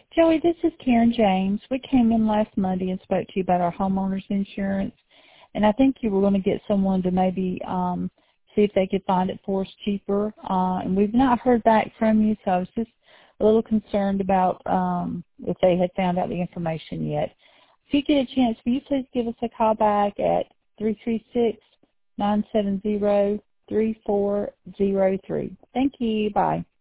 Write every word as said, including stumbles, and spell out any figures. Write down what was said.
Joey, this is Karen James. We came in last Monday and spoke to you about our homeowners insurance, and I think you were going to get someone to maybe um, see if they could find it for us cheaper. Uh, and we've not heard back from you, so I was just a little concerned about um, if they had found out the information yet. If you get a chance, will you please give us a call back at three three six, nine seven zero, three four zero three. Thank you. Bye.